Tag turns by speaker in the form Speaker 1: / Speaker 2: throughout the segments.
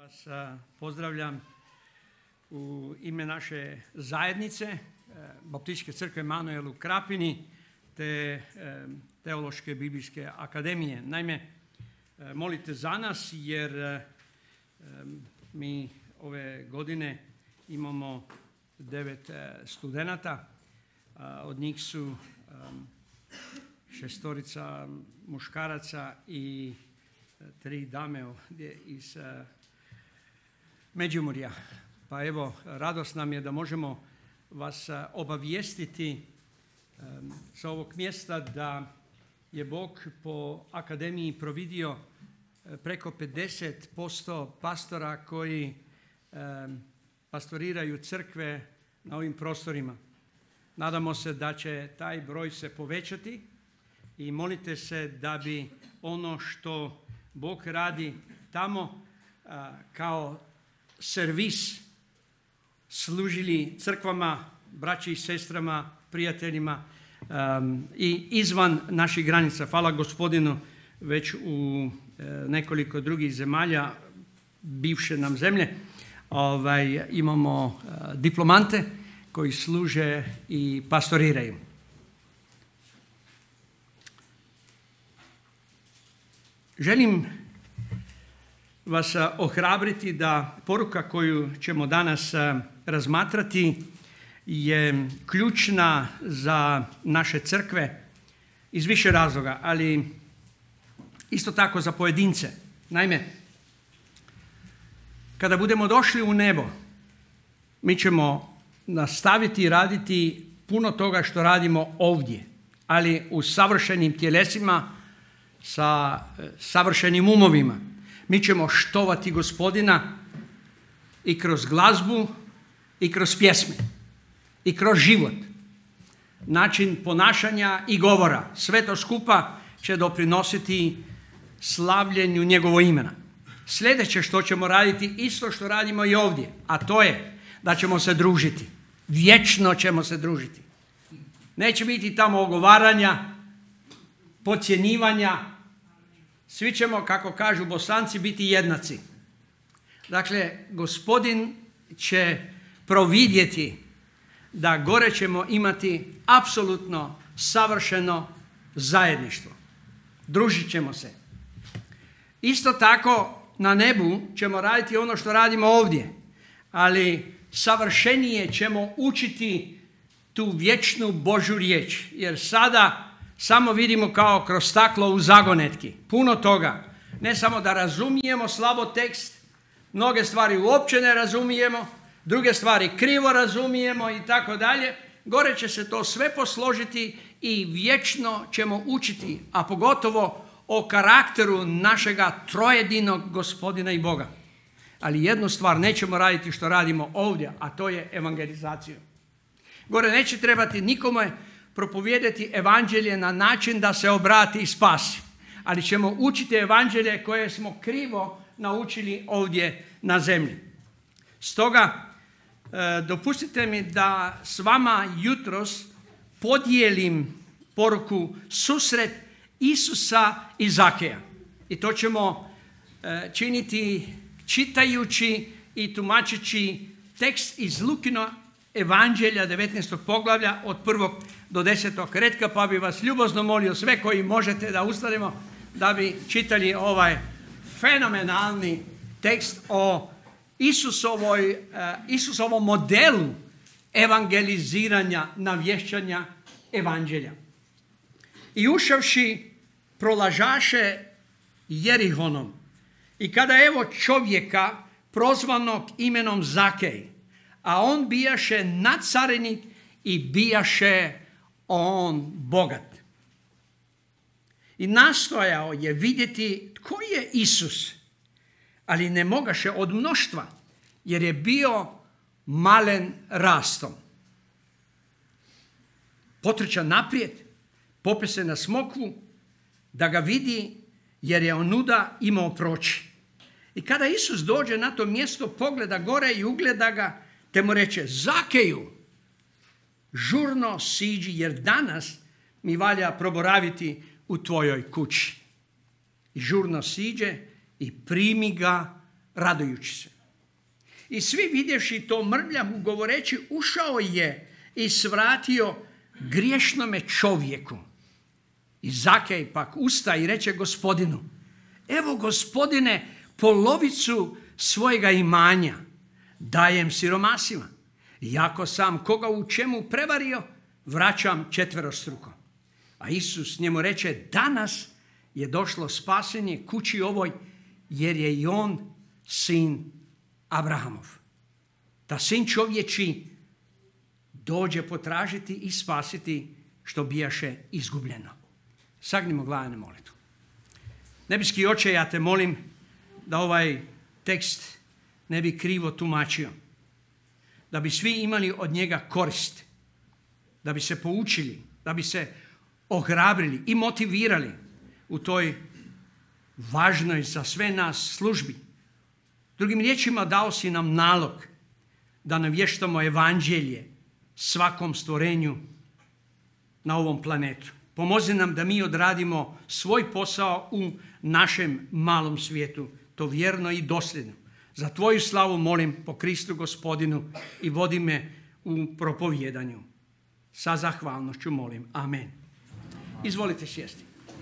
Speaker 1: vas pozdravljam u ime naše zajednice Baptističke crkve Emanuel u Krapini te Teološke biblijske akademije. Naime, molite za nas jer mi ove godine imamo 9 studenata. Od njih su 6 muškaraca i 3 dame ovdje iz Međimurja. Pa evo, radost nam je da možemo vas obavijestiti sa ovog mjesta da je Bog po akademiji providio preko 50% pastora koji pastoriraju crkve na ovim prostorima. Nadamo se da će taj broj se povećati i molite se da bi ono što Bog radi tamo kao servis služili crkvama, braći i sestrama, prijateljima i izvan naših granica. Hvala Gospodinu, već u nekoliko drugih zemalja, bivše nam zemlje, imamo diplomante koji služe i pastoriraju. Želim vas ohrabriti da poruka koju ćemo danas razmatrati je ključna za naše crkve iz više razloga, ali isto tako za pojedince. Naime, kada budemo došli u nebo, mi ćemo nastaviti raditi puno toga što radimo ovdje, ali u savršenim tjelesima, sa savršenim umovima. Mi ćemo štovati Gospodina i kroz glazbu i kroz pjesme i kroz život, način ponašanja i govora. Sve to skupa će doprinositi slavljenju njegovo imena. Sljedeće što ćemo raditi, isto što radimo i ovdje, a to je da ćemo se družiti. Vječno ćemo se družiti. Neće biti tamo ogovaranja, podcjenjivanja. Svi ćemo, kako kažu Bosanci, biti jednaci. Dakle, Gospodin će providjeti da gore ćemo imati apsolutno savršeno zajedništvo. Družit ćemo se. Isto tako na nebu ćemo raditi ono što radimo ovdje, ali savršenije ćemo učiti tu vječnu Božju riječ, jer sada samo vidimo kao kroz staklo u zagonetki. Puno toga. Ne samo da razumijemo slabo tekst, mnoge stvari uopće ne razumijemo, druge stvari krivo razumijemo i tako dalje. Gore će se to sve posložiti i vječno ćemo učiti, a pogotovo o karakteru našega trojedinog Gospodina i Boga. Ali jednu stvar nećemo raditi što radimo ovdje, a to je evangelizaciju. Gore neće trebati nikome propovijedati evanđelje na način da se obrati i spasi, ali ćemo učiti evanđelje koje smo krivo naučili ovdje na zemlji. Stoga dopustite mi da s vama jutros podijelim poruku susret Isusa i Zakeja. I to ćemo činiti čitajući i tumačeći tekst iz Lukino Evanđelja 19. poglavlja od 1. do 10. redka, pa bi vas ljubazno molio sve koji možete da ustanemo da bi čitali ovaj fenomenalni tekst o Isusovom modelu evangeliziranja, navješćanja evanđelja. I ušavši prolažaše Jerihonom. I kada evo čovjeka prozvanog imenom Zakej, a on bijaše nadcarenik i bijaše on bogat. I nastojao je vidjeti tko je Isus, ali ne mogaše od mnoštva, jer je bio malen rastom. Potrča naprijed, pope se na smokvu, da ga vidi, jer je onuda imao proći. I kada Isus dođe na to mjesto, pogleda gore i ugleda ga, te mu reče: Zakeju, žurno siđi, jer danas mi valja proboraviti u tvojoj kući. I žurno siđe i primi ga radujući se. I svi vidjevši to mrvlja mu govoreći, ušao je i svratio griješnome čovjeku. I Zakej pak usta i reče Gospodinu, evo Gospodine, polovicu svojega imanja dajem siromasima. Iako sam koga u čemu prevario, vraćam četverostruko. A Isus njemu reče, danas je došlo spasenje kući ovoj, jer je i on sin Abrahamov. Da sin čovječi dođe potražiti i spasiti što bijaše izgubljeno. Sagnimo glave na molitvu. Nebeski Oče, ja te molim da ovaj tekst ne bi krivo tumačio. Da bi svi imali od njega korist. Da bi se poučili, da bi se ohrabrili i motivirali u toj važnoj za sve nas službi. Drugim riječima, dao si nam nalog da navještamo evanđelje svakom stvorenju na ovom planetu. Pomozi nam da mi odradimo svoj posao u našem malom svijetu, to vjerno i dosljedno. Za tvoju slavu molim po Kristu Gospodinu i vodi me u propovjedanju. Sa zahvalnošću molim. Amen. Izvolite sjesti.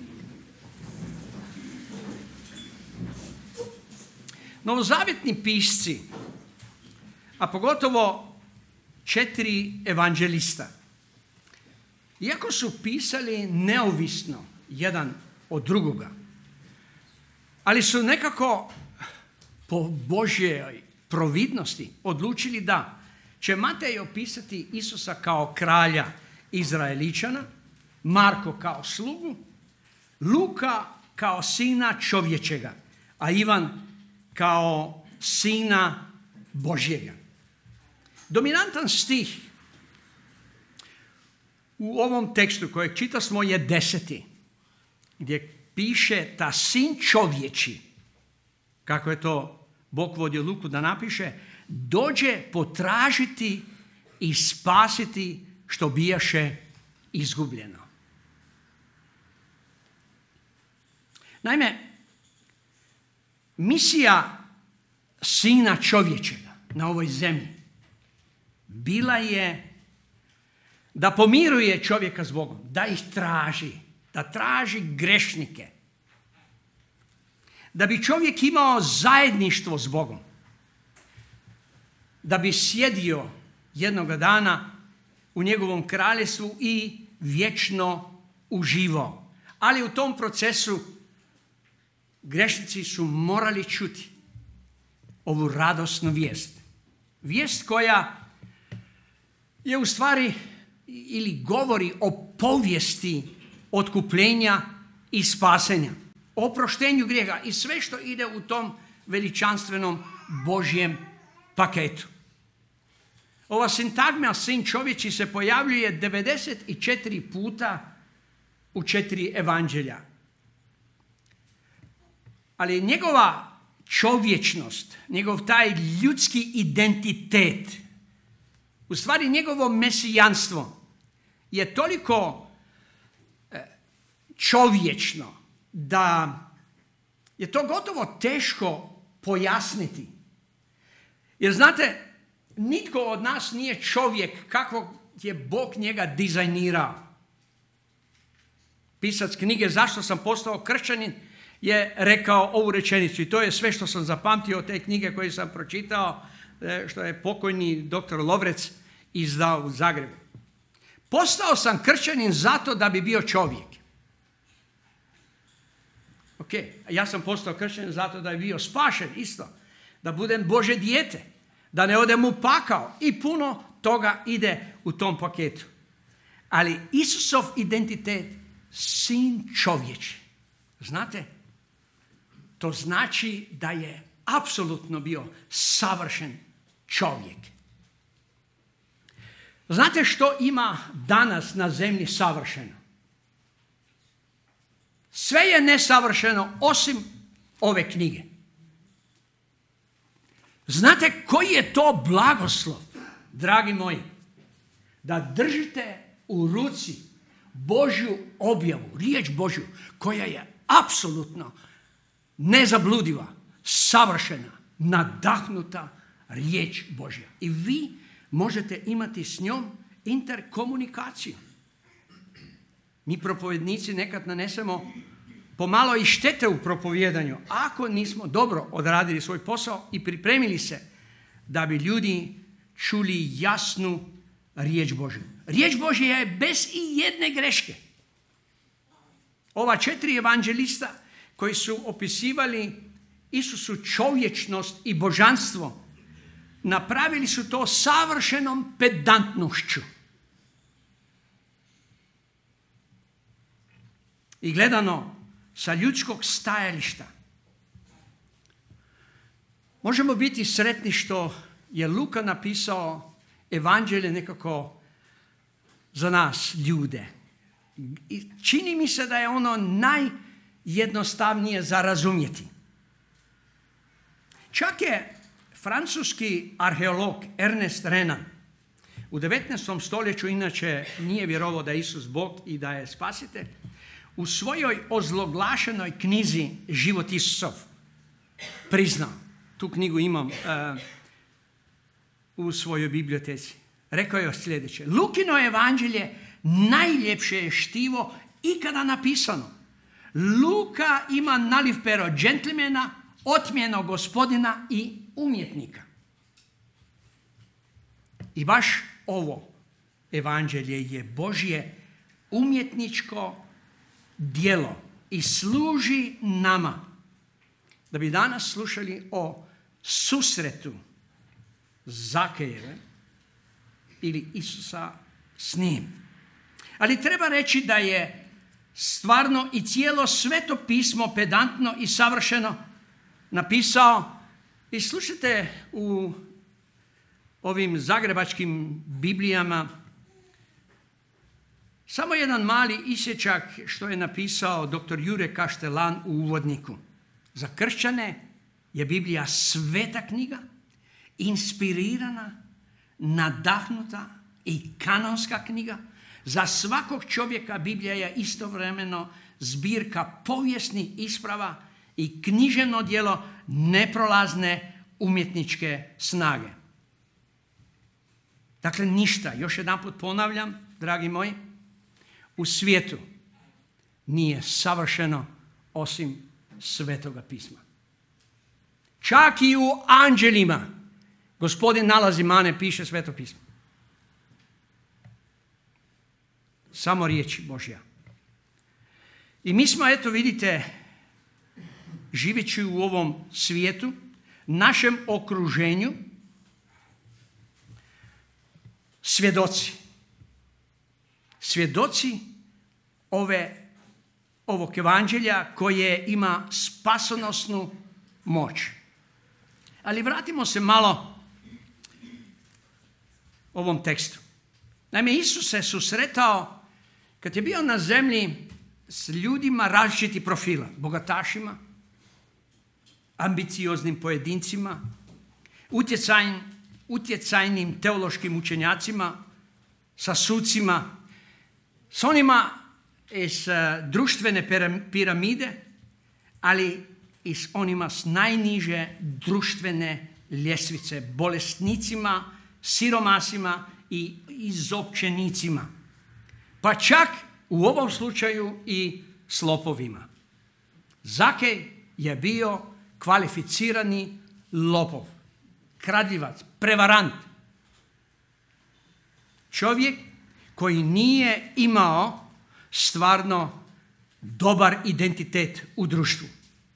Speaker 1: Novozavjetni pisci, a pogotovo 4 evanđelista, iako su pisali neovisno jedan od drugoga, ali su nekako po Božjoj providnosti odlučili da će Matej opisati Isusa kao kralja Izraeličana, Marko kao slugu, Luka kao sina čovječega, a Ivan kao sina Božjega. Dominantan stih u ovom tekstu kojeg čitasmo je 10. gdje piše ta sin čovječi, kako je to Bog vodio Luku da napiše, dođe potražiti i spasiti što bijaše izgubljeno. Naime, misija sina čovječega na ovoj zemlji bila je da pomiruje čovjeka s Bogom, da ih traži, da traži grešnike, da bi čovjek imao zajedništvo s Bogom, da bi sjedio jednoga dana u njegovom kraljestvu i vječno uživao. Ali u tom procesu grešnici su morali čuti ovu radosnu vijest. Vijest koja je u stvari ili govori o povijesti otkupljenja i spasenja, o oproštenju grijeha i sve što ide u tom veličanstvenom Božjem paketu. Ova sintagma sin čovječi se pojavljuje 94 puta u 4 evanđelja. Ali njegova čovječnost, njegov taj ljudski identitet, u stvari njegovo mesijanstvo je toliko čovječno da je to gotovo teško pojasniti. Jer znate, nitko od nas nije čovjek kako je Bog njega dizajnirao. Pisac knjige Zašto sam postao kršćanin je rekao ovu rečenicu i to je sve što sam zapamtio od te knjige koje sam pročitao, što je pokojni doktor Lovrec izdao u Zagrebu. Postao sam kršćanin zato da bi bio čovjek. Ok, ja sam postao kršćanin zato da bi bio spašen isto, da budem Božje dijete, da ne odem u pakao i puno toga ide u tom paketu. Ali Isusov identitet, sin čovječi, znate, to znači da je apsolutno bio savršen čovjek. Znate što ima danas na zemlji savršeno? Sve je nesavršeno osim ove knjige. Znate koji je to blagoslov, dragi moji, da držite u ruci Božju objavu, riječ Božju, koja je apsolutno nezabludiva, savršena, nadahnuta riječ Božja. I vi možete imati s njom interkomunikaciju. Mi propovednici nekad nanesemo pomalo i štete u propovijedanju ako nismo dobro odradili svoj posao i pripremili se da bi ljudi čuli jasnu riječ Božju. Riječ Božja je bez i jedne greške. Ova 4 evanđelista koji su opisivali Isusu čovječnost i božanstvo, napravili su to savršenom pedantnošću. I gledano sa ljudskog stajališta, možemo biti sretni što je Luka napisao evanđelje nekako za nas, ljude. I čini mi se da je ono najjednostavnije za razumjeti. Čak je francuski arheolog Ernest Renan u 19. stoljeću, inače nije vjerovao da je Isus Bog i da je spasitelj, u svojoj ozloglašenoj knjizi Život Isusov priznao, tu knjigu imam u svojoj biblioteci, rekao je sljedeće: Lukino evanđelje najljepše je štivo ikada napisano. Luka ima naliv pero džentlmena, otmjeno gospodina i umjetnika. I baš ovo evanđelje je Božje umjetničko djelo i služi nama da bi danas slušali o susretu Zakejeve ili Isusa s njim. Ali treba reći da je stvarno i cijelo Sveto pismo pedantno i savršeno napisao. I slušajte, u ovim zagrebačkim Biblijama samo jedan mali isječak što je napisao dr. Jure Kaštelan u uvodniku. Za kršćane je Biblija sveta knjiga, inspirirana, nadahnuta i kanonska knjiga. Za svakog čovjeka Biblija je istovremeno zbirka povijesnih isprava i književno djelo neprolazne umjetničke snage. Dakle, ništa, još jedanput ponavljam, dragi moji, u svijetu nije savršeno osim Svetoga pisma. Čak i u anđelima Gospodin nalazi mane, piše Sveto pismo. Samo riječ Božja. I mi smo, eto vidite, živeći u ovom svijetu, našem okruženju, svjedoci. Svjedoci ovog evanđelja koje ima spasonosnu moć. Ali vratimo se malo ovom tekstu. Naime, Isus se susretao kad je bio na zemlji s ljudima različitih profila, bogatašima, ambicioznim pojedincima, utjecajnim teološkim učenjacima, sa sucima, s onima iz društvene piramide, ali i s onima s najniže društvene ljestvice, bolesnicima, siromasima i izopćenicima. Pa čak u ovom slučaju i s lopovima. Zakej je bio kvalificirani lopov, kradljivac, prevarant. Čovjek koji nije imao stvarno dobar identitet u društvu.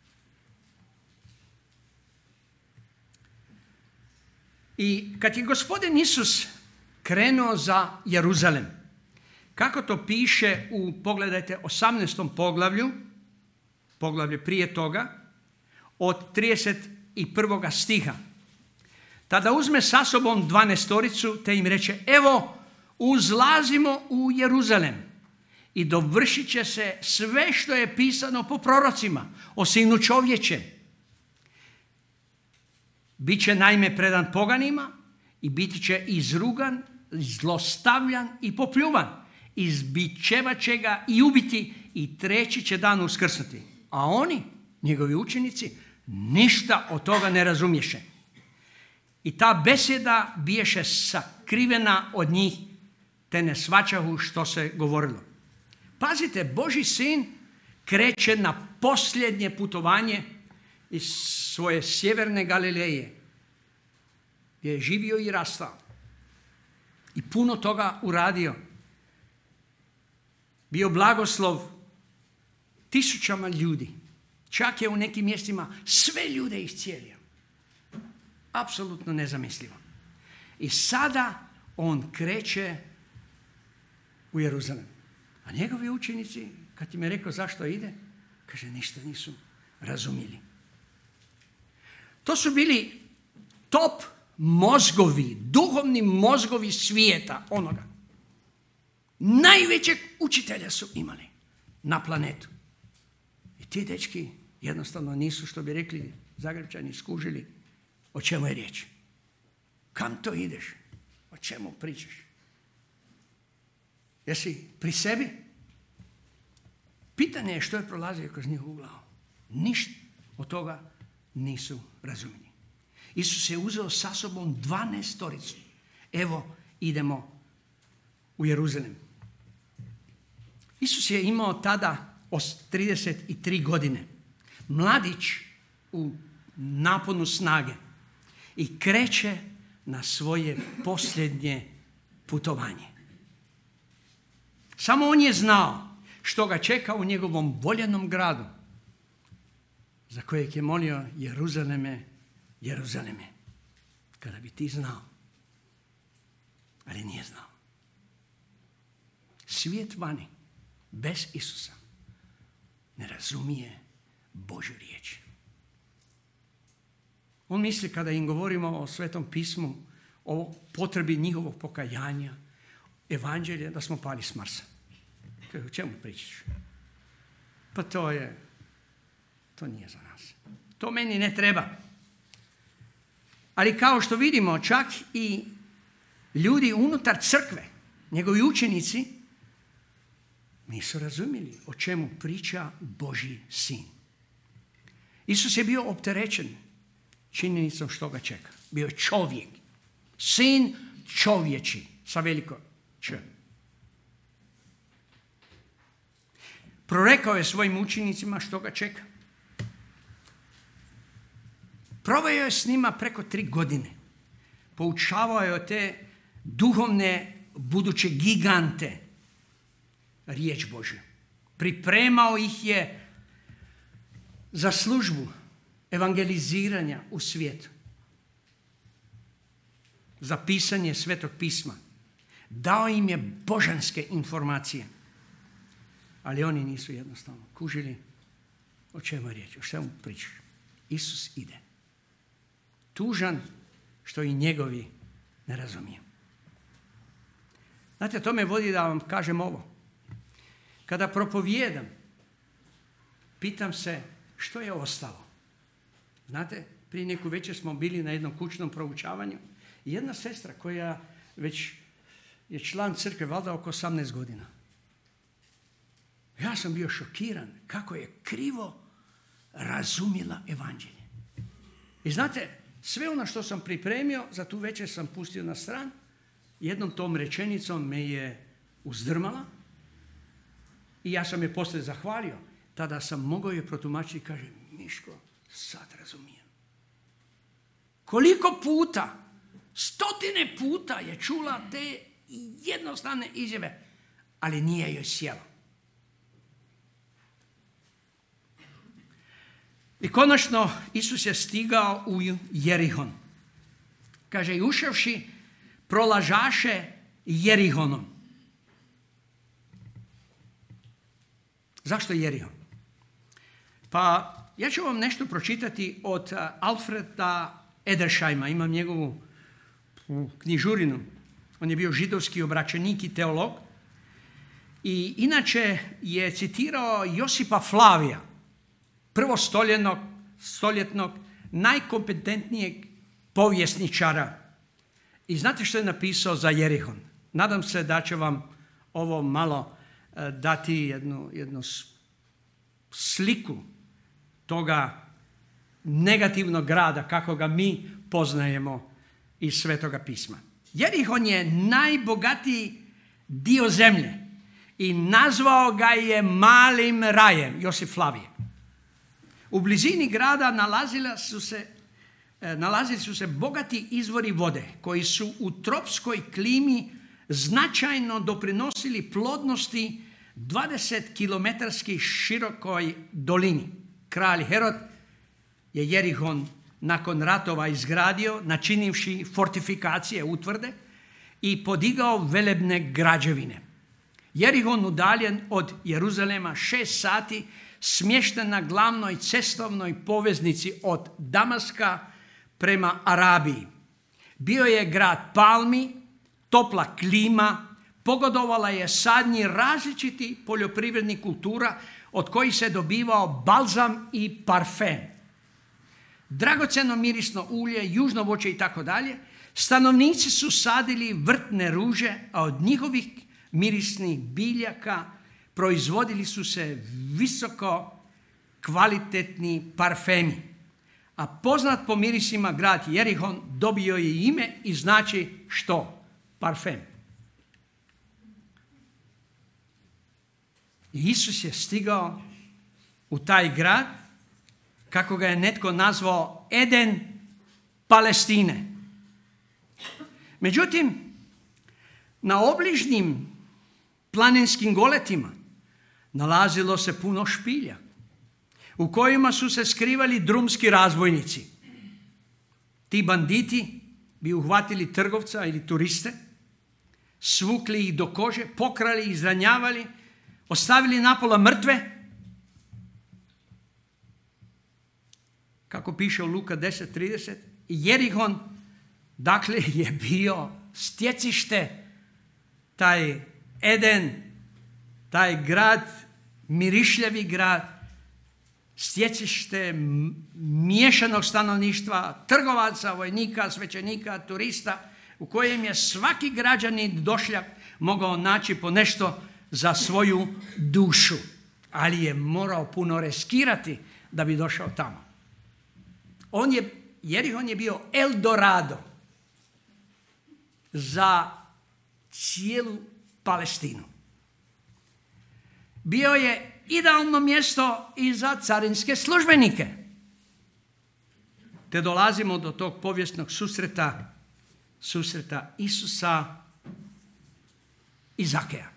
Speaker 1: I kad je Gospodin Isus krenuo za Jeruzalem, kako to piše u, pogledajte, 18. poglavlje prije toga, od 31. stiha. Tada uzme sa sobom 12 te im reče: evo, uzlazimo u Jeruzalem i dovršit će se sve što je pisano po prorocima o Sinu čovječem. Biće naime predan poganima i biti će izrugan, zlostavljan i popljuvan. Izbičevat će ga i ubiti i treći će dan uskrsnuti. A oni, njegovi učenici, Ništa od toga ne razumješe. I ta beseda biješe sakrivena od njih, te ne svačahu što se govorilo. Pazite, Božji sin kreće na posljednje putovanje iz svoje sjeverne Galileje, gdje je živio i rastao. I puno toga uradio. Bio blagoslov tisućama ljudi. Čak je u nekim mjestima sve ljude iscijelio. Apsolutno nezamislivo. I sada on kreće u Jeruzalem. A njegovi učenici, kad im je rekao zašto ide, kaže ništa nisu razumjeli. To su bili top mozgovi, duhovni mozgovi svijeta onoga. Najvećeg učitelja su imali na planetu. I ti dečki jednostavno nisu, što bi rekli Zagrepčani, skužili o čemu je riječ. Kam to ideš? O čemu pričaš? Jesi pri sebi? Pitanje je što je prolazio kroz njihovu glavu. Ništa od toga nisu razumjeli. Isus je uzeo sa sobom 12. Evo, idemo u Jeruzalem. Isus je imao tada 33 godine. Mladić u naponu snage. I kreće na svoje posljednje putovanje. Samo on je znao što ga čeka u njegovom voljenom gradu, za kojeg je molio Jeruzaleme, Jeruzaleme. Kada bi ti znao. Ali nije znao. Svijet vani, bez Isusa, ne razumije Božju riječ. On misli, kada im govorimo o Svetom pismu, o potrebi njihovog pokajanja, evanđelje, da smo pali s Marsa. O čemu pričaš? Pa to nije za nas. To meni ne treba. Ali kao što vidimo, čak i ljudi unutar crkve, njegovi učenici, nisu razumjeli o čemu priča Božji sin. Isus je bio opterećen činjenicom što ga čeka. Bio je čovjek. Sin čovječi sa veliko Č. Prorekao je svojim učenicima što ga čeka. Proveo je s njima preko 3 godine. Poučavao je od te duhovne buduće gigante riječ Božju. Pripremao ih je za službu evangeliziranja u svijetu. Za pisanje Svetog pisma. Dao im je božanske informacije. Ali oni nisu jednostavno kužili o čemu je riječ, o čemu pričaš. Isus ide. Tužan što i njegovi ne razumiju. Znate, to me vodi da vam kažem ovo. Kada propovijedam, pitam se što je ostalo. Znate, prije neku večer smo bili na jednom kućnom proučavanju i jedna sestra koja već je član crkve, valjda oko 18 godina. Ja sam bio šokiran kako je krivo razumjela evanđelje. I znate, sve ono što sam pripremio, za tu večer sam pustio na stran, jednom tom rečenicom me je uzdrmala i ja sam je poslije zahvalio. Tada sam mogao je protumačiti i kaže, Miško, sad razumijem. Koliko puta, 100 puta je čula te jednostavne izjave, ali nije joj sjelo. I konačno Isus je stigao u Jerihon. Kaže, i ušavši prolažaše Jerihonom. Zašto Jerihon? Pa ja ću vam nešto pročitati od Alfreda Edersheima. Imam njegovu knjižurinu. On je bio židovski obraćenik i teolog. I inače je citirao Josipa Flavija, prvostoljetnog, najkompetentnijeg povjesničara. I znate što je napisao za Jerihon? Nadam se da će vam ovo malo dati jednu sliku toga negativnog grada kako ga mi poznajemo iz Svetoga pisma. Jerihon je najbogatiji dio zemlje i nazvao ga je malim rajem, Josif Flavije. U blizini grada nalazili su se bogati izvori vode koji su u tropskoj klimi značajno doprinosili plodnosti 20 km širokoj dolini. Kralj Herod je Jerihon nakon ratova izgradio, načinivši fortifikacije, utvrde i podigao velebne građevine. Jerihon, udaljen od Jeruzalema 6 sati, smješten na glavnoj cestovnoj poveznici od Damaska prema Arabiji. Bio je grad palmi, topla klima, pogodovala je sadnji različitih poljoprivrednih kultura od kojih se dobivao balzam i parfem. Dragocjeno mirisno ulje, južno voće i tako dalje. Stanovnici su sadili vrtne ruže, a od njihovih mirisnih biljaka proizvodili su se visoko kvalitetni parfemi. A poznat po mirisima grad Jerihon dobio je ime i znači što? Parfem. Isus je stigao u taj grad, kako ga je netko nazvao, Eden Palestine. Međutim, na obližnjim planinskim goletima nalazilo se puno špilja u kojima su se skrivali drumski razbojnici. Ti banditi bi uhvatili trgovca ili turiste, svukli ih do kože, pokrali ih, izranjavali, ostavili napola mrtve. Kako piše u Luka 10:30, Jerihon dakle je bio stjecište, taj Eden, taj grad, mirišljavi grad, stjecište miješanog stanovništva, trgovaca, vojnika, svećenika, turista, u kojem je svaki građanin došljak mogao naći po nešto za svoju dušu, ali je morao puno riskirati da bi došao tamo. Jerihon je bio Eldorado za cijelu Palestinu. Bio je idealno mjesto i za carinske službenike. Te dolazimo do tog povijesnog susreta Isusa i Zakeja.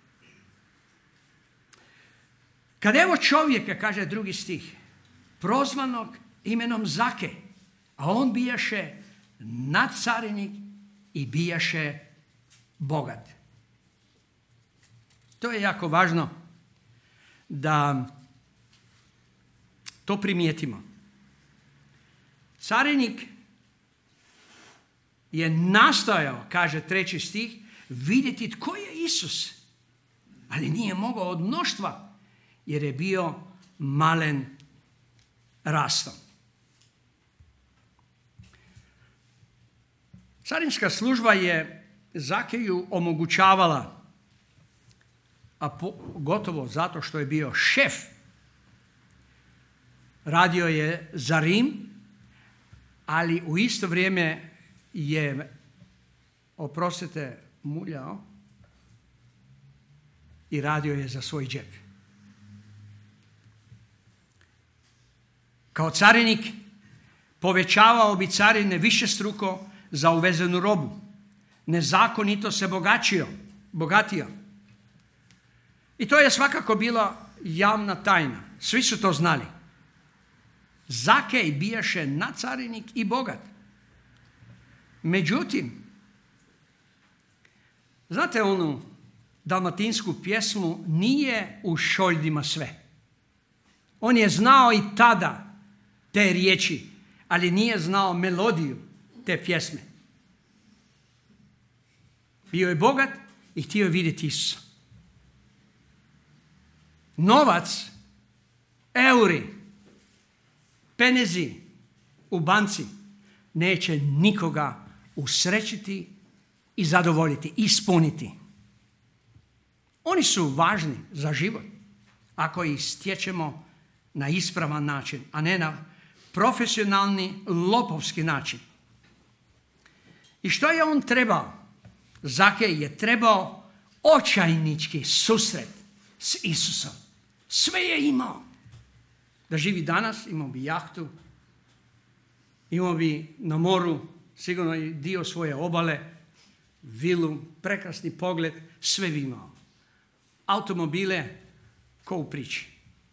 Speaker 1: Kad evo čovjeka, kaže 2. stih, prozvanog imenom Zakej, a on bijaše nadcarinik i bijaše bogat. To je jako važno da to primijetimo. Carinik je nastojao, kaže 3. stih, vidjeti tko je Isus, ali nije mogao od mnoštva jer je bio malen rastom. Carinska služba je Zakeju omogućavala, a gotovo zato što je bio šef, radio je za Rim, ali u isto vrijeme je, oprostite, muljao i radio je za svoj džep. Kao carinik povećavao bi carine višestruko za uvezenu robu. Nezakonito se bogatio. I to je svakako bila javna tajna. Svi su to znali. Zakej bijaše nadcarinik i bogat. Međutim, znate onu dalmatinsku pjesmu Nije u šoljdima sve. On je znao i tada te riječi, ali nije znao melodiju te pjesme. Bio je bogat i htio je vidjeti Isusa. Novac, euri, penezi u banci neće nikoga usrećiti i zadovoljiti, ispuniti. Oni su važni za život ako ih stječemo na ispravan način, a ne na profesionalni, lopovski način. I što je on trebao? Zakej je trebao očajnički susret s Isusom. Sve je imao. Da živi danas, imao bi jahtu, imao bi na moru sigurno i dio svoje obale, vilu, prekrasni pogled, sve bi imao. Automobile, ko u priči.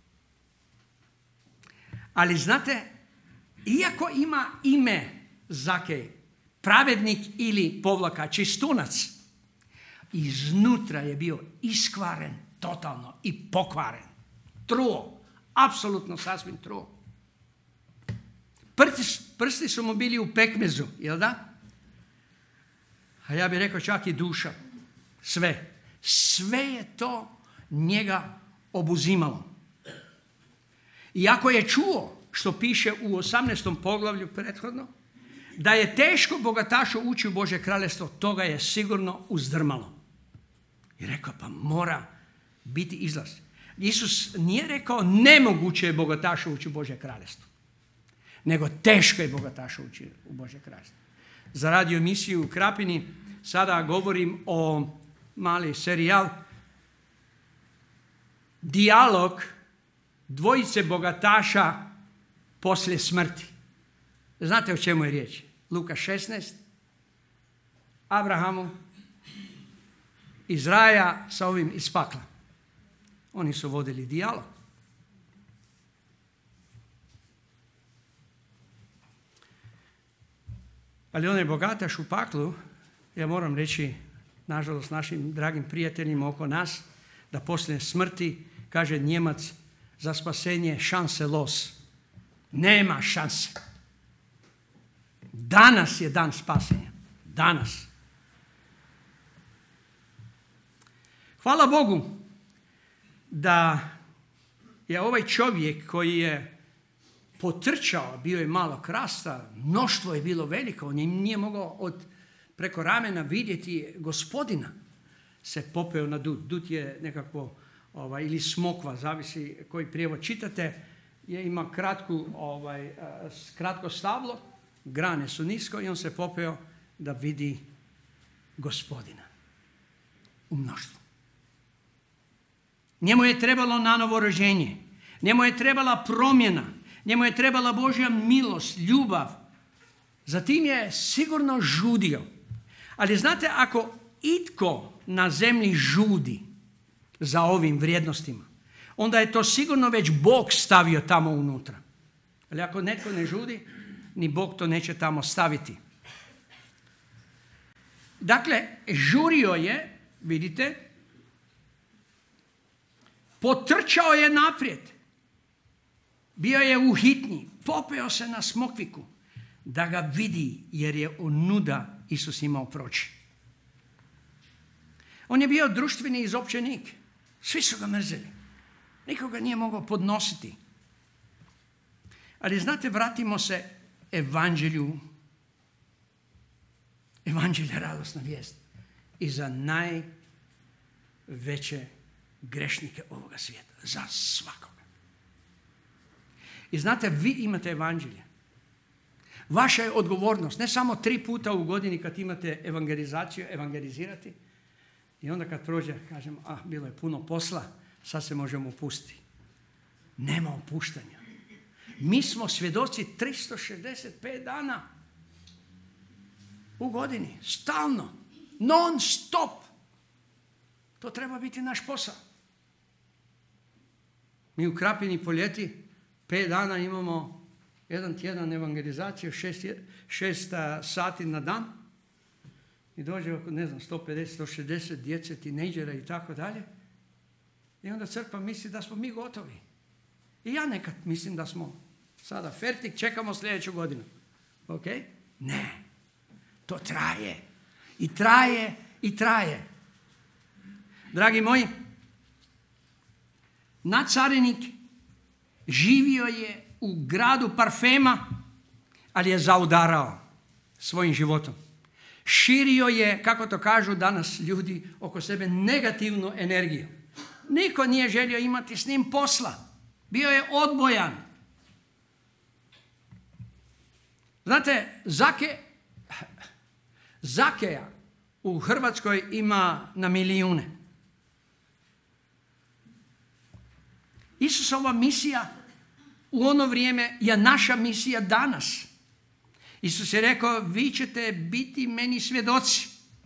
Speaker 1: Ali znate, iako ima ime Zakej, pravednik ili povlaka čistunac, iznutra je bio iskvaren totalno i pokvaren. Truo, apsolutno sasvim truo. Prsti su mu bili u pekmezu, jel da? A ja bih rekao čak i duša. Sve. Sve je to njega obuzimalo. Iako je čuo, što piše u 18. poglavlju prethodno, da je teško bogatašu ući u Božje kraljestvo, toga je sigurno uzdrmalo. I rekao, pa mora biti izlaz. Isus nije rekao nemoguće je bogatašu ući u Božje kraljestvo, nego teško je bogatašu ući u Božje kraljestvo. Za radio emisiju u Krapini sada govorim o mali serijal Dijalog dvojice bogataša poslije smrti. Znate o čemu je riječ? Luka 16. Abrahamu iz raja sa ovim iz pakla. Oni su vodili dijalog. Ali onaj bogataš u paklu, ja moram reći, nažalost, našim dragim prijateljima oko nas, da poslije smrti, kaže Njemac, za spasenje šanse los. Nema šanse. Danas je dan spasenja. Danas. Hvala Bogu da je ovaj čovjek koji je potrčao, bio je malo krasta, mnoštvo je bilo veliko, on nije mogao preko ramena vidjeti Gospodina, se popeo na dut. Dut je nekako, ili smokva, zavisi koji prijevod čitate, ima kratko stablo, grane su nisko i on se popeo da vidi Gospodina u mnoštvu. Njemu je trebalo nanovo rođenje, njemu je trebala promjena, njemu je trebala Božja milost, ljubav. Zatim je sigurno žudio. Ali znate, ako itko na zemlji žudi za ovim vrijednostima, onda je to sigurno već Bog stavio tamo unutra. Ali ako netko ne žudi, ni Bog to neće tamo staviti. Dakle, žurio je, vidite, potrčao je naprijed. Bio je u hitnji, popeo se na smokviku da ga vidi, jer je onuda Isus imao proći. On je bio društveni izopćenik. Svi su ga mrzeli. Nikoga nije mogao podnositi. Ali znate, vratimo se evanđelju. Evanđelje je radosna vijest. I za najveće grešnike ovoga svijeta. Za svakoga. I znate, vi imate evanđelje. Vaša je odgovornost, ne samo 3 puta u godini kad imate evangelizaciju, evangelizirati. I onda kad prođe, kažem, bilo je puno posla, sad se možemo opustiti. Nema opuštanja. Mi smo svjedoci 365 dana u godini, stalno, non stop. To treba biti naš posao. Mi u Krapini po ljeti 5 dana imamo 1 tjedan evangelizaciju, 6 sati na dan. I dođe oko, 150, 160 djece, tinejdžera i tako dalje. I onda crkva misli da smo mi gotovi. I ja nekad mislim da smo sada fertik, čekamo sljedeću godinu. Ok? Ne. To traje. I traje, i traje. Dragi moji, nadcarinik živio je u gradu parfema, ali je zaudarao svojim životom. Širio je, kako to kažu danas ljudi, oko sebe negativnu energiju. Niko nije želio imati s njim posla. Bio je odbojan. Znate, Zakeja u Hrvatskoj ima na milijune. Isusova misija u ono vrijeme je naša misija danas. Isus je rekao, vi ćete biti meni svjedoci.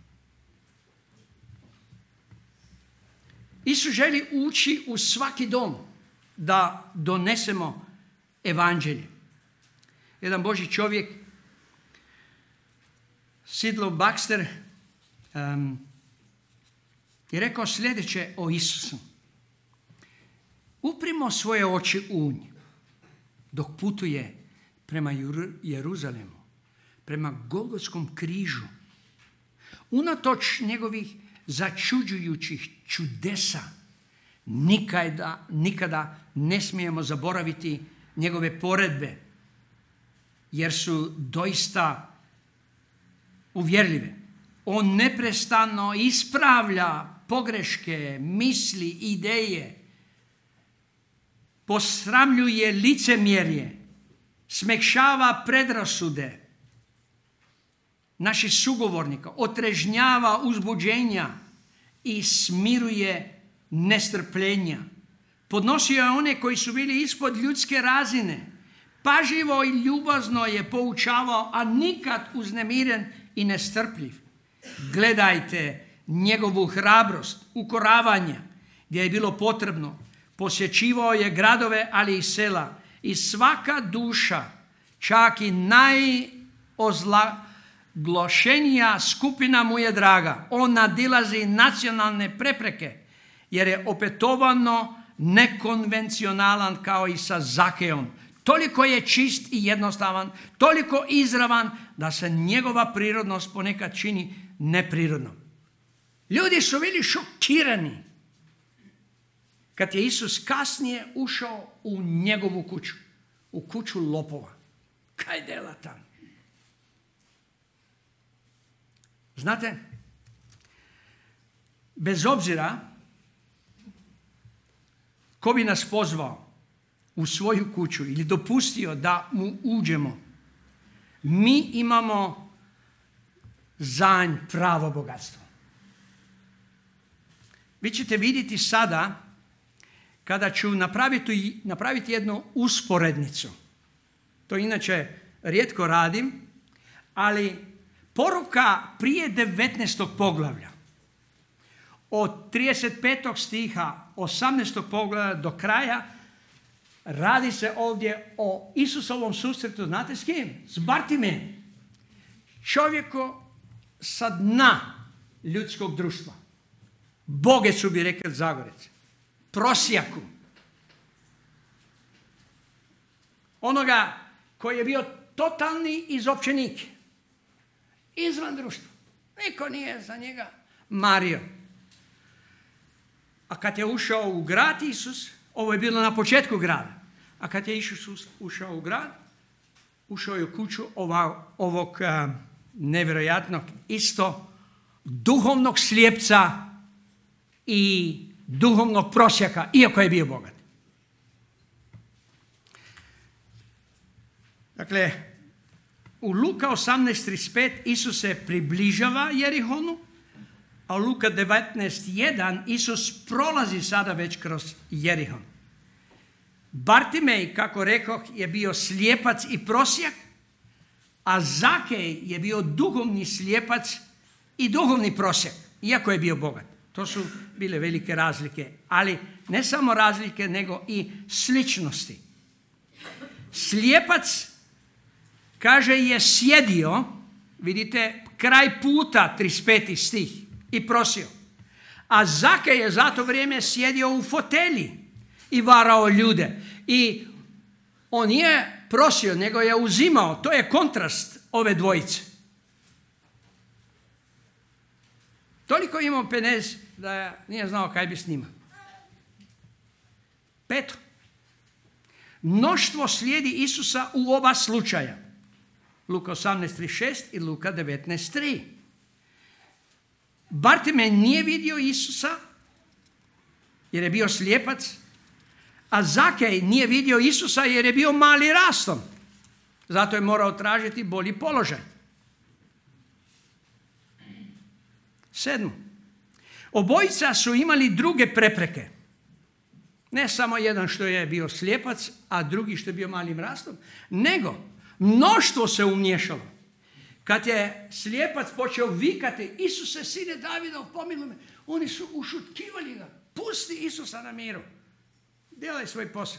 Speaker 1: Isus želi ući u svaki dom da donesemo evanđelje. Jedan Božji čovjek, Sidlow Baxter, je rekao sljedeće o Isusu. Uprimo svoje oči u nj dok putuje prema Jeruzalemu, prema Golgotskom križu. Unatoč njegovih začuđujućih čudesa, nikada ne smijemo zaboraviti njegove poredbe, jer su doista uvjerljive. On neprestano ispravlja pogreške, misli, ideje, posramljuje licemjerje, smekšava predrasude naših sugovornika, otrežnjava uzbuđenja i smiruje nestrpljenja. Podnosio je one koji su bili ispod ljudske razine. Pažljivo i ljubazno je poučavao, a nikad uznemiren i nestrpljiv. Gledajte njegovu hrabrost, ukoravanja gdje je bilo potrebno. Posjećivao je gradove, ali i sela. I svaka duša, čak i najozloglašenija skupina mu je draga. On nadilazi nacionalne prepreke, jer je opetovano nekonvencionalan kao i sa Zakejom. Toliko je čist i jednostavan, toliko izravan da se njegova prirodnost ponekad čini neprirodnom. Ljudi su bili šokirani kad je Isus kasnije ušao u njegovu kuću, u kuću lopova. Kaj dela tam? Znate, bez obzira ko bi nas pozvao u svoju kuću ili dopustio da mu uđemo, mi imamo za nj pravo bogatstvo. Vi ćete vidjeti sada, kada ću napraviti jednu usporednicu. To inače rijetko radim, ali poruka prije 19. poglavlja, od 35. stiha 18. poglavlja do kraja, radi se ovdje o Isusovom susretu, znate s kim? S Bartimejem. Čovjeku sa dna ljudskog društva. Bogecu bi rekli Zagoreci. Prosjaku. Onoga koji je bio totalni izopćenik. Izvan društva. Niko nije za njega mario. A kad je ušao u grad Isus, ovo je bilo na početku grada, a kad je Isus ušao u grad, ušao je u kuću ovog nevjerojatnog isto duhovnog slijepca i duhovnog prosjaka, iako je bio bogat. Dakle, u Luka 18:35 Isus se približava Jerihonu, a u Luka 19:1 Isus prolazi sada već kroz Jerihon. Bartimej, kako rekoh, je bio slijepac i prosjak, a Zakej je bio duhovni slijepac i duhovni prosjak, iako je bio bogat. To su bile velike razlike, ali ne samo razlike, nego i sličnosti. Slijepac, kaže, je sjedio, vidite, kraj puta, 35. stih, i prosio. A Zakej je za to vrijeme sjedio u fotelji i varao ljude. I on nije prosio, nego je uzimao. To je kontrast ove dvojice. Toliko imao penez da nije znao kaj bi s njima. Peto. Mnoštvo slijedi Isusa u oba slučaja. Luka 18:36 i Luka 19:3. Bartimej nije vidio Isusa jer je bio slijepac, a Zakej nije vidio Isusa jer je bio mali rastom. Zato je morao tražiti bolji položaj. 7. Obojica su imali druge prepreke. Ne samo jedan što je bio slijepac, a drugi što je bio malim rastom, nego mnoštvo se umiješalo. Kad je slijepac počeo vikati, Isuse, sine Davidov, pomiluj me, oni su ušutkivali ga. Pusti Isusa na miru. Delaj svoj posao.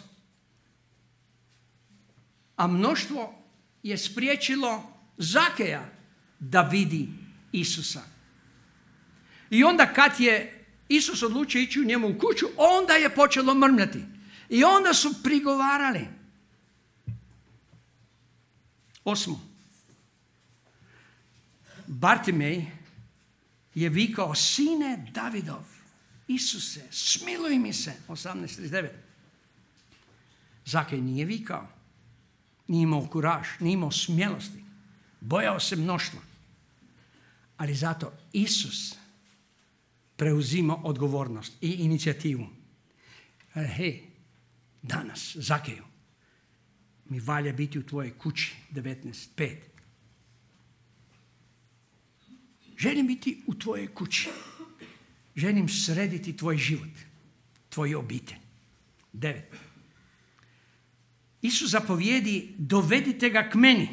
Speaker 1: A mnoštvo je spriječilo Zakeja da vidi Isusa. I onda kad je Isus odlučio ići u njemu u kuću, onda je počelo mrmljati. I onda su prigovarali. 8. Bartimej je vikao, sine Davidov, Isuse, smiluj mi se. 18:39. Zakej nije vikao. Nije imao kuraž, nije imao smjelosti. Bojao se mnoštva. Ali zato Isus preuzima odgovornost i inicijativu. Hej, danas, Zakeju, mi valja biti u tvojoj kući. 19:5. Želim biti u tvojoj kući. Želim srediti tvoj život, tvoju obitelj. 9. Isus zapovijedi, dovedite ga k meni.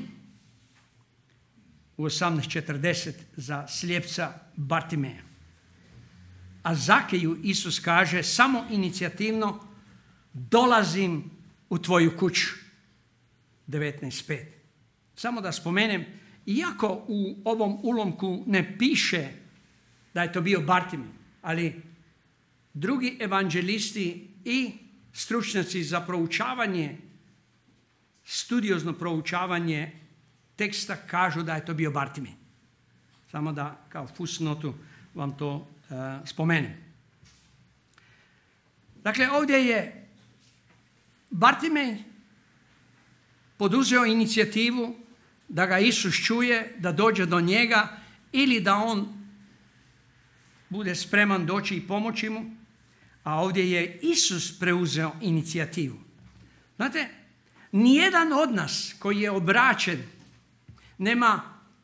Speaker 1: U 18:40 za slijepca Bartimeja. A Zakeju Isus kaže samo inicijativno, dolazim u tvoju kuću. 19:5. Samo da spomenem, iako u ovom ulomku ne piše da je to bio Bartimej, ali drugi evanđelisti i stručnjaci za proučavanje, studiozno proučavanje teksta kažu da je to bio Bartimej. Samo da kao fusnotu vam to spomenem. Dakle, ovdje je Bartimej poduzeo inicijativu da ga Isus čuje, da dođe do njega ili da on bude spreman doći i pomoći mu, a ovdje je Isus preuzeo inicijativu. Znate, nijedan od nas koji je obraćen nema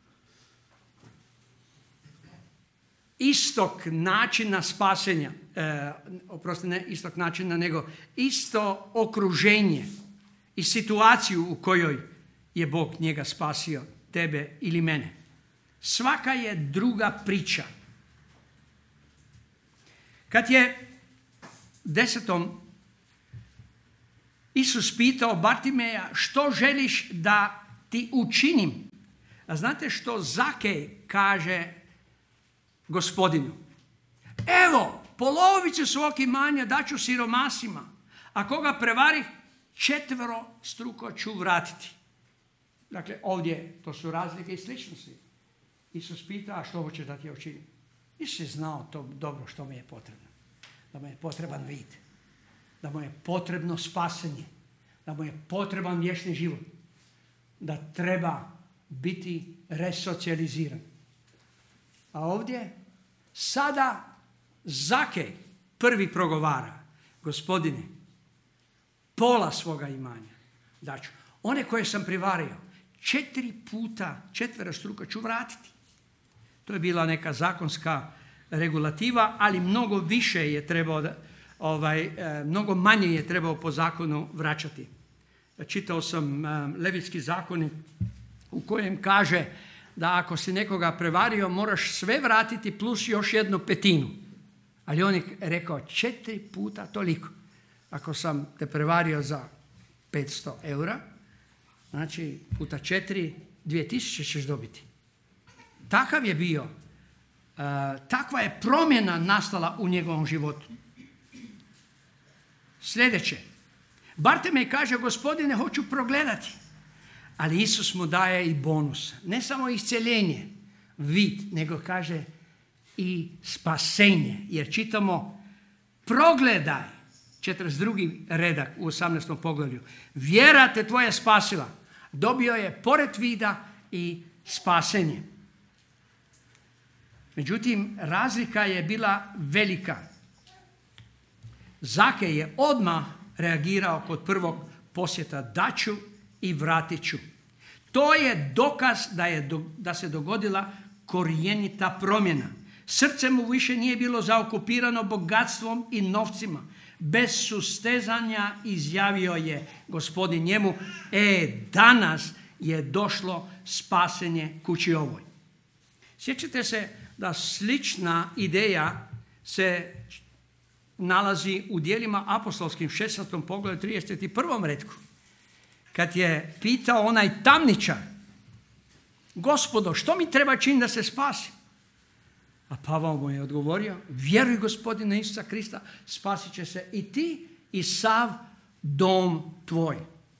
Speaker 1: istog načina spasenja, ne istog načina, nego isto okruženje i situaciju u kojoj je Bog njega spasio, tebe ili mene. Svaka je druga priča. Kad je 10. Isus pitao Bartimeja, što želiš da ti učinim? A znate što Zakej kaže Gospodinu? Evo, polovicu svog imanja daću siromasima, a koga prevari, 4 ću vratiti. Dakle, ovdje to su razlike i sličnosti. Isus pita, a što hoćeš da ti učinim? Isus je znao to dobro što mu je potrebno. Da mu je potreban vid. Da mu je potrebno spasenje. Da mu je potreban vječni život. Da treba biti resocijaliziran. A ovdje sada Zakej prvi progovara. Gospodine, pola svoga imanja daću. One koje sam prevario, 4 ću vratiti. To je bila neka zakonska regulativa, ali mnogo više je trebao, mnogo manje je trebao po zakonu vraćati. Čitao sam Levitski zakonik u kojem kaže da ako si nekoga prevario, moraš sve vratiti plus još 1/5. Ali on je rekao 4 puta toliko. Ako sam te prevario za 500 eura, znači puta 4, 2000 ćeš dobiti. Takav je bio. Takva je promjena nastala u njegovom životu. Sljedeće. Bartimej kaže, Gospodine, hoću progledati. Ali Isus mu daje i bonus. Ne samo isceljenje, vid, nego kaže i spasenje. Jer čitamo, progledaj, 42. redak u 18. poglavlju. Vjera te tvoja spasila. Dobio je pored vida i spasenje. Međutim, razlika je bila velika. Zakej je odmah reagirao kod prvog posjeta, daću i vratit ću. To je dokaz da se dogodila korijenita promjena. Srce mu više nije bilo zaokupirano bogatstvom i novcima. Bez sustezanja izjavio je Gospodin njemu, danas je došlo spasenje kući ovoj. Sjećate se da slična ideja se nalazi u djelima apostolskim 16. poglavlju 31. retku. Kad je pitao onaj tamničar, Gospodo, što mi treba činiti da se spasim? A Pavao mu je odgovorio, vjeruj Gospodina Isusa Krista, spasit će se i ti i sav dom tvoj.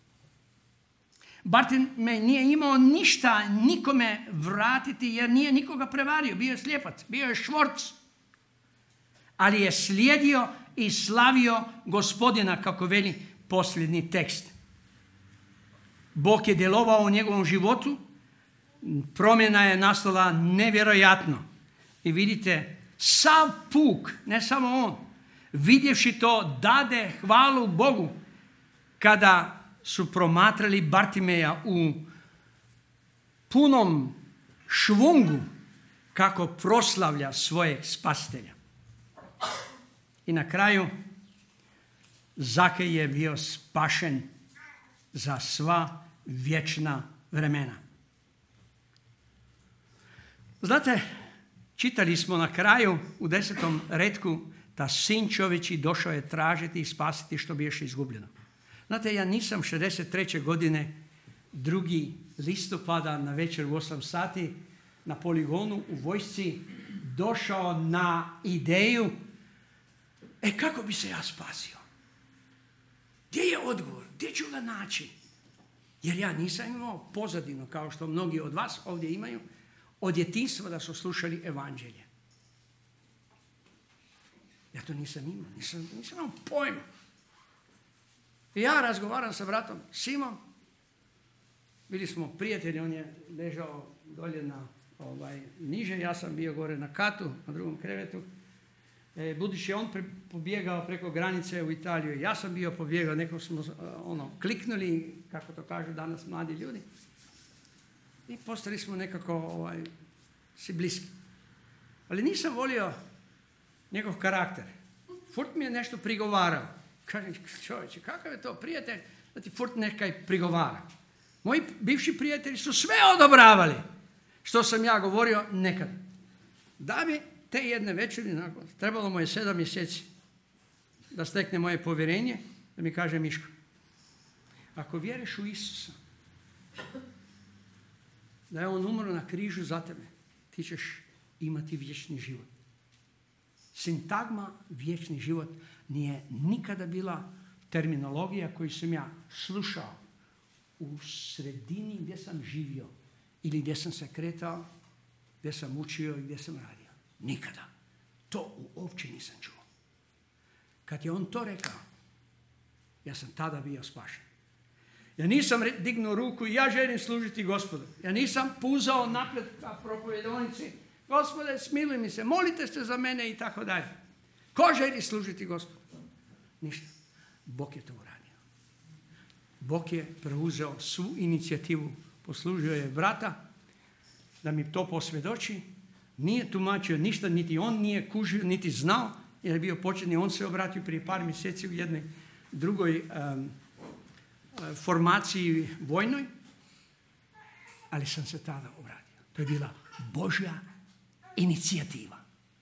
Speaker 1: Bartimej nije imao ništa nikome vratiti jer nije nikoga prevario. Bio je slijepac, bio je švorc. Ali je slijedio i slavio Gospodina, kako veli posljednji tekst. Bog je djelovao u njegovom životu. Promjena je nastala nevjerojatno. I vidite, sav puk, ne samo on, vidjevši to, dade hvalu Bogu kada su promatrali Bartimeja u punom švungu kako proslavlja svojeg spasitelja. I na kraju Zakej je bio spašen za sva vječna vremena. Znate, čitali smo na kraju u 10. retku da sin čovječji došao je tražiti i spasiti što bi još izgubljeno. Znate, ja nisam 63. godine 2. listopada na večer u 8 sati na poligonu u vojsci došao na ideju kako bi se ja spasio? Gdje je odgovor? Gdje ću ga naći? Jer ja nisam imao pozadinu, kao što mnogi od vas ovdje imaju, od djetinjstva da su slušali evanđelje. Ja to nisam imao, nisam imao pojma. I ja razgovaram sa bratom Simom, bili smo prijatelji, on je ležao dolje na niže, ja sam bio gore na katu, na drugom krevetu. Budući je on pobjegao preko granice u Italiju, ja sam bio pobjegao, neko smo kliknuli, kako to kažu danas mladi ljudi. I postali smo nekako si bliski. Ali nisam volio njegov karakter. Furt mi je nešto prigovarao. Kažem, čovječe, kakav je to prijatelj da ti furt nekaj prigovara? Moji bivši prijatelji su sve odobravali što sam ja govorio nekad. Da bi te jedne večeri, trebalo mu je 7 mjeseci da stekne moje povjerenje, da mi kaže Miško, ako vjeruješ u Isusa, da je on umro na križu za tebe, ti ćeš imati vječni život. Sintagma vječni život nije nikada bila terminologija koju sam ja slušao u sredini gdje sam živio ili gdje sam se kretao, gdje sam učio i gdje sam radio. Nikada. To uopće nisam čuo. Kad je on to rekao, ja sam tada bio spašen. Ja nisam dignuo ruku i ja želim služiti Gospodu. Ja nisam puzao naprijed ka propovjedonici. Gospode, smiluj mi se, molite se za mene i tako dalje. Ko želi služiti Gospodu? Ništa. Bog je to uradio. Bog je preuzeo svu inicijativu. Poslužio je brata da mi to posvjedoči. Nije tumačio ništa, niti on nije kužio, niti znao, jer je bio početni. On se obratio prije par mjeseci u jednoj drugoj formaciji vojnoj, ali sam se tada obratio. To je bila Božja inicijativa.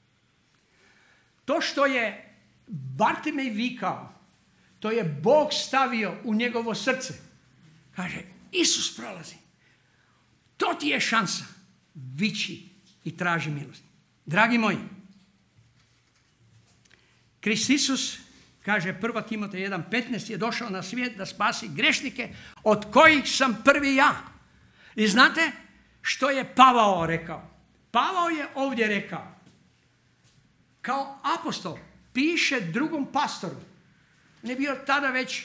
Speaker 1: To što je Bartimej vikao, to je Bog stavio u njegovo srce. Kaže, Isus prolazi. To ti je šansa. Viči i traži milost. Dragi moji, Krist Isus, kaže 1. Timotej 1.15, je došao na svijet da spasi grešnike, od kojih sam prvi ja. I znate što je Pavao rekao? Pavao je ovdje rekao, kao apostol, piše drugom pastoru. On je bio tada već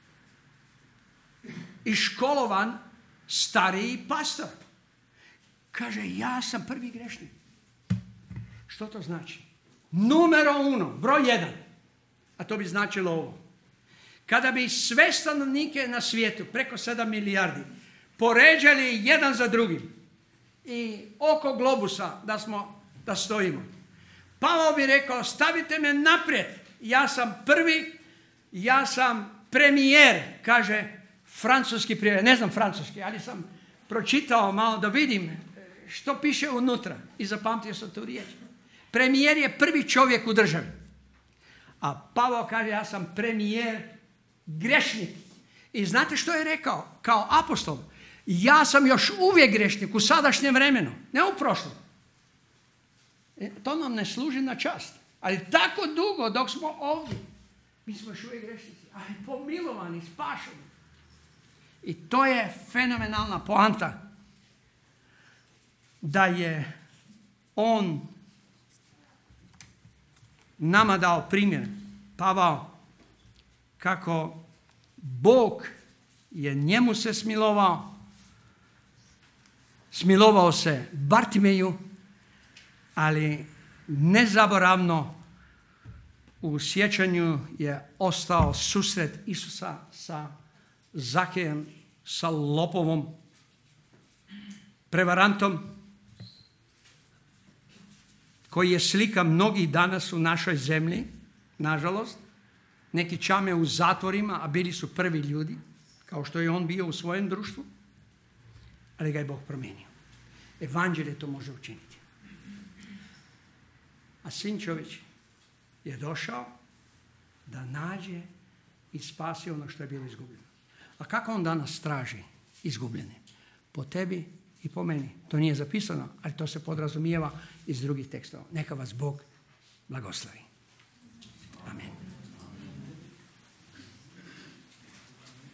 Speaker 1: iškolovan stariji pastor. Kaže, ja sam prvi grešnik. Što to znači? Numero 1, broj 1. A to bi značilo ovo. Kada bi sve stanovnike na svijetu, preko 7 milijardi, poređali jedan za drugim i oko globusa da stojimo. Pavao bi rekao, stavite me naprijed, ja sam prvi, ja sam premijer, kaže francuski prijevod. Ne znam francuski, ali sam pročitao malo da vidim što piše unutra i zapamtio sam tu riječ. Premijer je prvi čovjek u državi. A Pavao kaže, ja sam premijer grešnik. I znate što je rekao? Kao apostol, ja sam još uvijek grešnik u sadašnjem vremenu, ne u prošlom. To nam ne služi na čast. Ali tako dugo dok smo ovdje, mi smo još uvijek grešnici, ali pomilovani, spašeni. I to je fenomenalna poanta. Da je on nama dao primjer, Pavao, kako Bog je njemu se smilovao se Bartimeju, ali nezaboravno u sjećanju je ostao susret Isusa sa Zakejem, sa lopovom, prevarantom, koji je slika mnogih danas u našoj zemlji, nažalost. Neki čame u zatvorima, a bili su prvi ljudi, kao što je on bio u svojem društvu, ali ga je Bog promijenio. Evanđelje to može učiniti. A Sin čovječji je došao da nađe i spasi ono što je bilo izgubljeno. A kako on danas traži izgubljene? Po tebi i po meni. To nije zapisano, ali to se podrazumijeva iz drugih tekstova. Neka vas Bog blagoslovi. Amen.